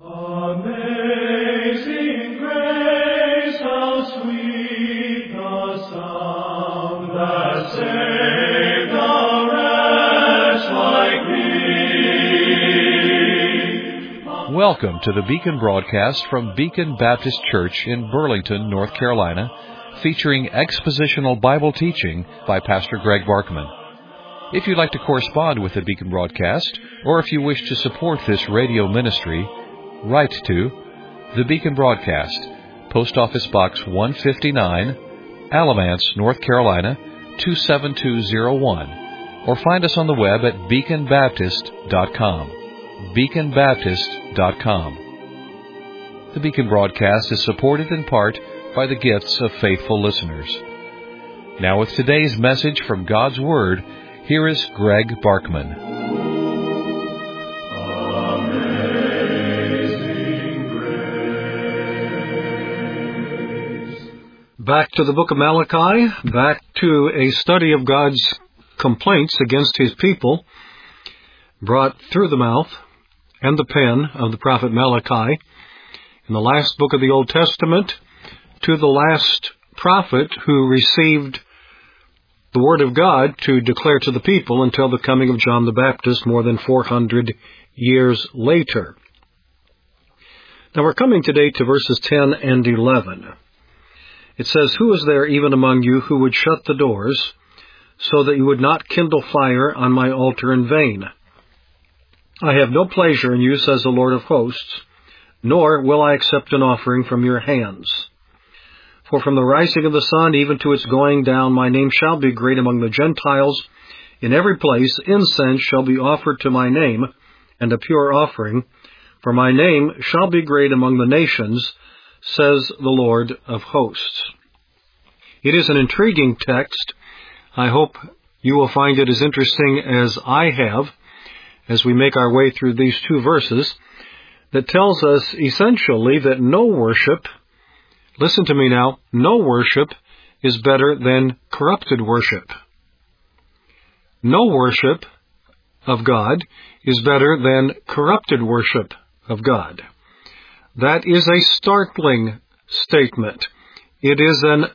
Amazing grace, how sweet the sound that saved a wretch like me. Welcome to the Beacon broadcast from Beacon Baptist Church in Burlington, North Carolina, featuring expositional Bible teaching by Pastor Greg Barkman. If you'd like to correspond with the Beacon broadcast, or if you wish to support this radio ministry, write to the Beacon Broadcast, Post Office Box 159, Alamance, North Carolina 27201, or find us on the web at beaconbaptist.com. beaconbaptist.com. The Beacon Broadcast is supported in part by the gifts of faithful listeners. Now with today's message from God's Word, here is Greg Barkman. Back to the book of Malachi, back to a study of God's complaints against His people, brought through the mouth and the pen of the prophet Malachi, in the last book of the Old Testament, to the last prophet who received the word of God to declare to the people until the coming of John the Baptist more than 400 years later. Now we're coming today to verses 10 and 11. It says, "Who is there even among you who would shut the doors, so that you would not kindle fire on my altar in vain? I have no pleasure in you, says the Lord of hosts, nor will I accept an offering from your hands. For from the rising of the sun even to its going down, my name shall be great among the Gentiles. In every place incense shall be offered to my name, and a pure offering, for my name shall be great among the nations, says the Lord of hosts." It is an intriguing text. I hope you will find it as interesting as I have as we make our way through these two verses that tells us essentially that no worship, listen to me now, no worship is better than corrupted worship. No worship of God is better than corrupted worship of God. That is a startling statement. It is an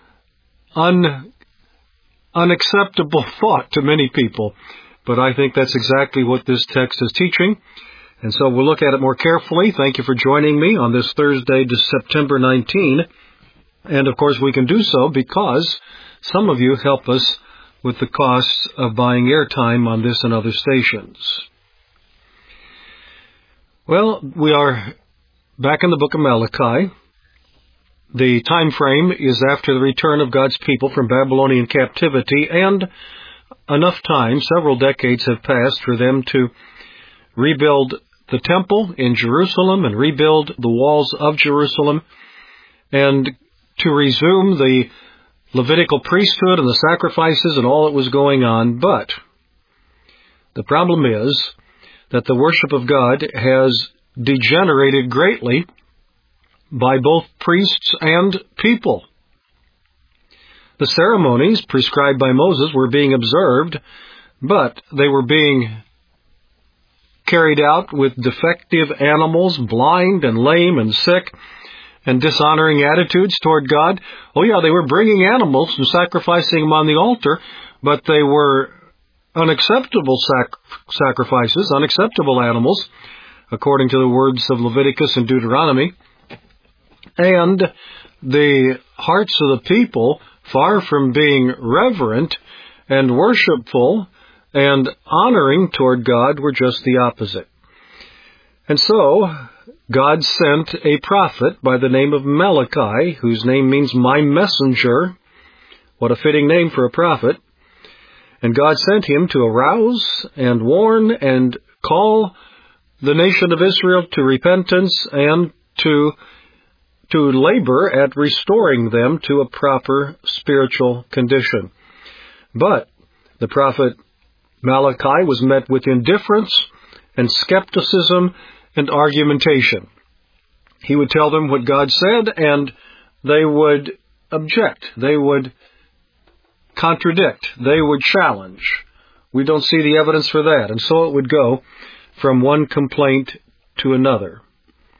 unacceptable thought to many people, but I think that's exactly what this text is teaching, and so we'll look at it more carefully. Thank you for joining me on this Thursday, September 19, and of course we can do so because some of you help us with the costs of buying airtime on this and other stations. Well, we are back in the book of Malachi. The time frame is after the return of God's people from Babylonian captivity, and enough time, several decades have passed for them to rebuild the temple in Jerusalem and rebuild the walls of Jerusalem and to resume the Levitical priesthood and the sacrifices and all that was going on. But the problem is that the worship of God has degenerated greatly by both priests and people. The ceremonies prescribed by Moses were being observed, but they were being carried out with defective animals, blind and lame and sick, and dishonoring attitudes toward God. Oh yeah, they were bringing animals and sacrificing them on the altar, but they were unacceptable sacrifices, unacceptable animals, according to the words of Leviticus and Deuteronomy. And the hearts of the people, far from being reverent and worshipful and honoring toward God, were just the opposite. And so, God sent a prophet by the name of Malachi, whose name means my messenger. What a fitting name for a prophet. And God sent him to arouse and warn and call the nation of Israel to repentance and to labor at restoring them to a proper spiritual condition. But the prophet Malachi was met with indifference and skepticism and argumentation. He would tell them what God said, and they would object. They would contradict. They would challenge. We don't see the evidence for that. And so it would go from one complaint to another.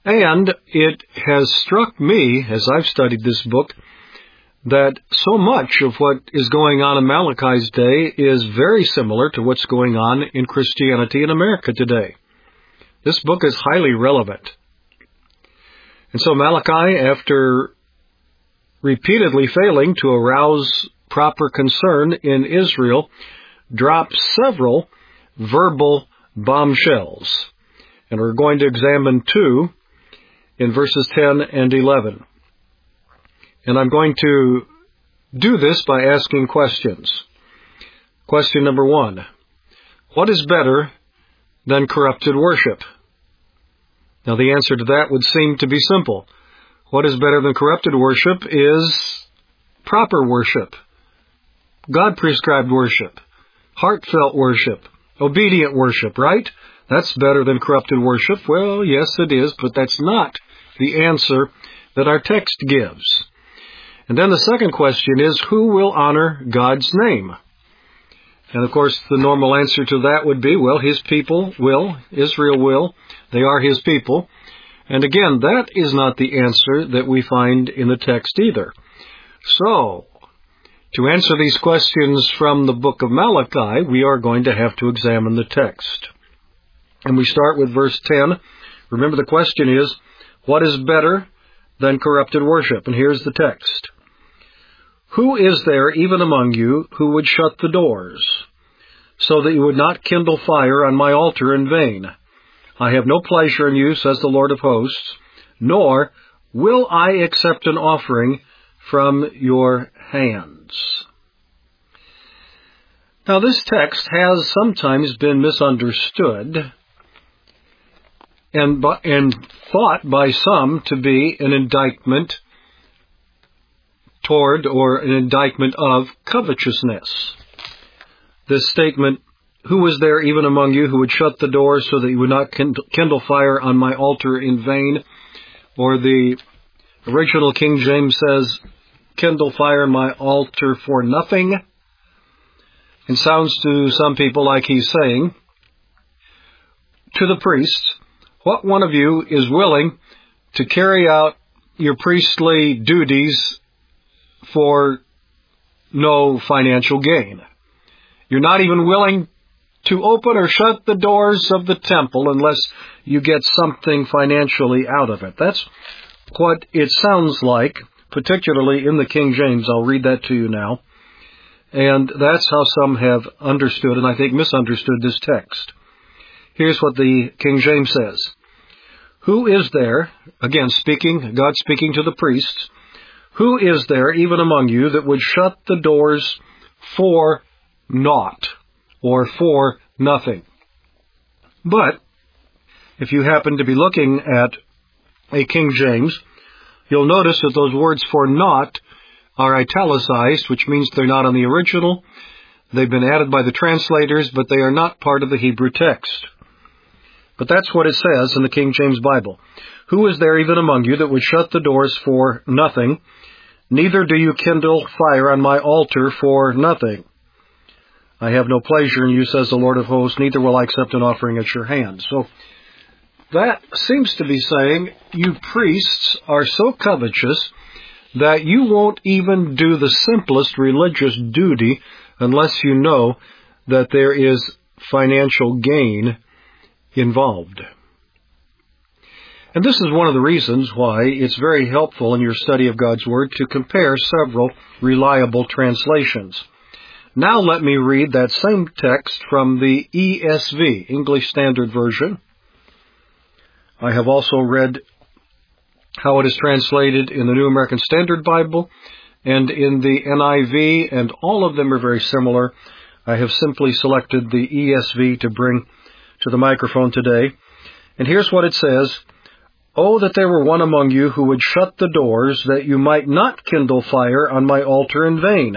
And it has struck me, as I've studied this book, that so much of what is going on in Malachi's day is very similar to what's going on in Christianity in America today. This book is highly relevant. And so Malachi, after repeatedly failing to arouse proper concern in Israel, drops several verbal bombshells. And we're going to examine two in verses 10 and 11. And I'm going to do this by asking questions. Question number 1. What is better than corrupted worship? Now the answer to that would seem to be simple. What is better than corrupted worship is proper worship, God-prescribed worship, heartfelt worship, obedient worship, right? That's better than corrupted worship. Well, yes, it is, but that's not the answer that our text gives. And then the second question is, who will honor God's name? And of course, the normal answer to that would be, well, His people will, Israel will, they are His people. And again, that is not the answer that we find in the text either. So, to answer these questions from the book of Malachi, we are going to have to examine the text. And we start with verse 10. Remember, the question is, what is better than corrupted worship? And here's the text. Who is there even among you who would shut the doors, so that you would not kindle fire on my altar in vain? I have no pleasure in you, says the Lord of hosts, nor will I accept an offering from your hands. Now, this text has sometimes been misunderstood and thought by some to be an indictment toward or an indictment of covetousness. This statement, who is there even among you who would shut the door so that you would not kindle fire on my altar in vain? Or the original King James says, kindle fire on my altar for nothing. It sounds to some people like he's saying to the priests, what one of you is willing to carry out your priestly duties for no financial gain? You're not even willing to open or shut the doors of the temple unless you get something financially out of it. That's what it sounds like, particularly in the King James. I'll read that to you now. And that's how some have understood, and I think misunderstood, this text. Here's what the King James says. Who is there, again God speaking to the priests, who is there even among you that would shut the doors for naught, or for nothing? But if you happen to be looking at a King James, you'll notice that those words for naught are italicized, which means they're not on the original. They've been added by the translators, but they are not part of the Hebrew text. But that's what it says in the King James Bible. Who is there even among you that would shut the doors for nothing? Neither do you kindle fire on my altar for nothing. I have no pleasure in you, says the Lord of hosts, neither will I accept an offering at your hand. So that seems to be saying, you priests are so covetous that you won't even do the simplest religious duty unless you know that there is financial gain involved. And this is one of the reasons why it's very helpful in your study of God's Word to compare several reliable translations. Now let me read that same text from the ESV, English Standard Version. I have also read how it is translated in the New American Standard Bible and in the NIV, and all of them are very similar. I have simply selected the ESV to bring to the microphone today. And here's what it says. Oh, that there were one among you who would shut the doors, that you might not kindle fire on my altar in vain.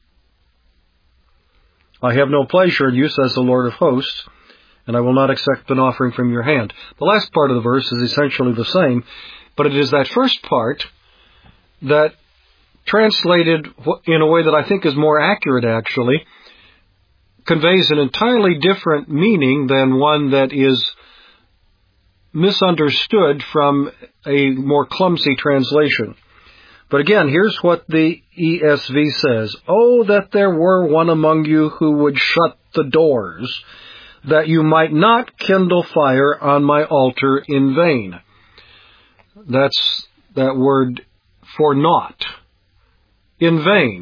I have no pleasure in you, says the Lord of hosts, and I will not accept an offering from your hand. The last part of the verse is essentially the same, but it is that first part that, translated in a way that I think is more accurate, actually, conveys an entirely different meaning than one that is misunderstood from a more clumsy translation. But again, here's what the ESV says. Oh, that there were one among you who would shut the doors, that you might not kindle fire on my altar in vain. That's that word for naught. In vain.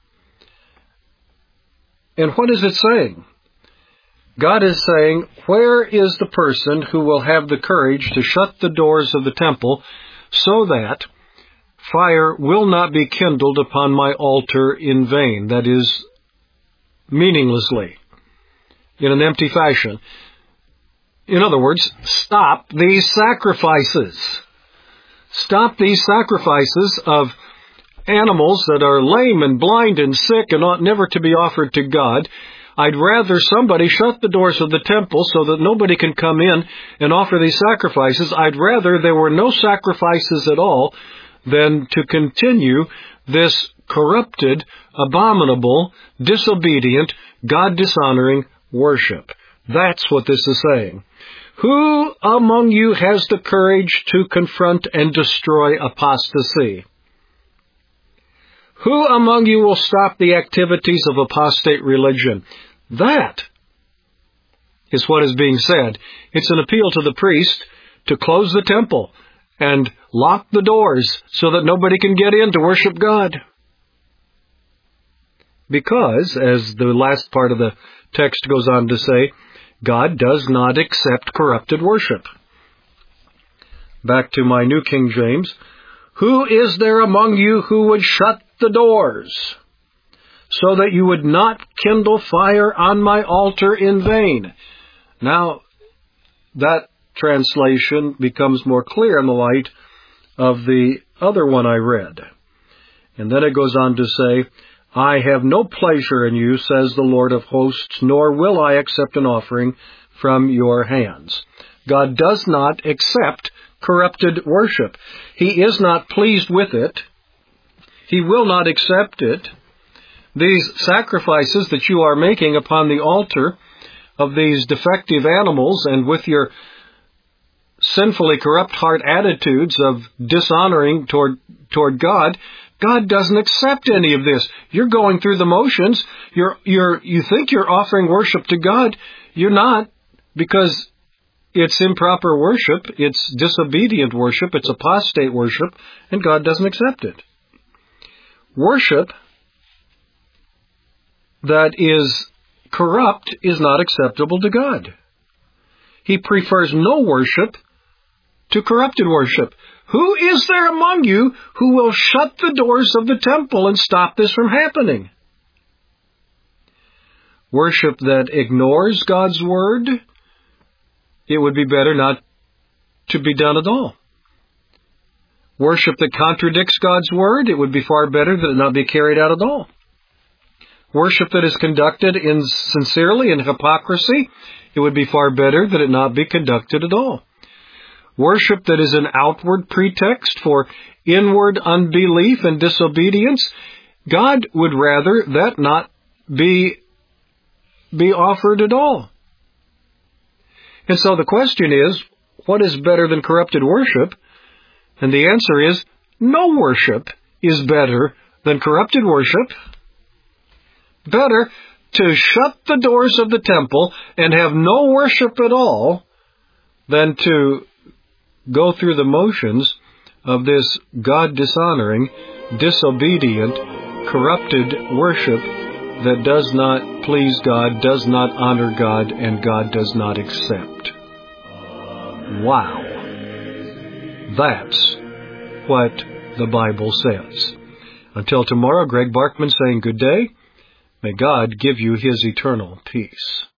And what is it saying? God is saying, where is the person who will have the courage to shut the doors of the temple so that fire will not be kindled upon my altar in vain, that is, meaninglessly, in an empty fashion? In other words, stop these sacrifices. Stop these sacrifices of animals that are lame and blind and sick and ought never to be offered to God. I'd rather somebody shut the doors of the temple so that nobody can come in and offer these sacrifices. I'd rather there were no sacrifices at all than to continue this corrupted, abominable, disobedient, God-dishonoring worship. That's what this is saying. Who among you has the courage to confront and destroy apostasy? Who among you will stop the activities of apostate religion? That is what is being said. It's an appeal to the priest to close the temple and lock the doors so that nobody can get in to worship God. Because, as the last part of the text goes on to say, God does not accept corrupted worship. Back to my New King James. Who is there among you who would shut the doors, so that you would not kindle fire on my altar in vain? Now, that translation becomes more clear in the light of the other one I read. And then it goes on to say, I have no pleasure in you, says the Lord of hosts, nor will I accept an offering from your hands. God does not accept corrupted worship. He is not pleased with it. He will not accept it. These sacrifices that you are making upon the altar of these defective animals and with your sinfully corrupt heart attitudes of dishonoring toward God, God doesn't accept any of this. You're going through the motions. You think you're offering worship to God. You're not, because it's improper worship. It's disobedient worship. It's apostate worship, and God doesn't accept it. Worship that is corrupt is not acceptable to God. He prefers no worship to corrupted worship. Who is there among you who will shut the doors of the temple and stop this from happening? Worship that ignores God's word, it would be better not to be done at all. Worship that contradicts God's word, it would be far better that it not be carried out at all. Worship that is conducted sincerely in hypocrisy, it would be far better that it not be conducted at all. Worship that is an outward pretext for inward unbelief and disobedience, God would rather that not be offered at all. And so the question is, what is better than corrupted worship? And the answer is, no worship is better than corrupted worship. Better to shut the doors of the temple and have no worship at all than to go through the motions of this God-dishonoring, disobedient, corrupted worship that does not please God, does not honor God, and God does not accept. Wow. That's what the Bible says. Until tomorrow, Greg Barkman saying good day. May God give you His eternal peace.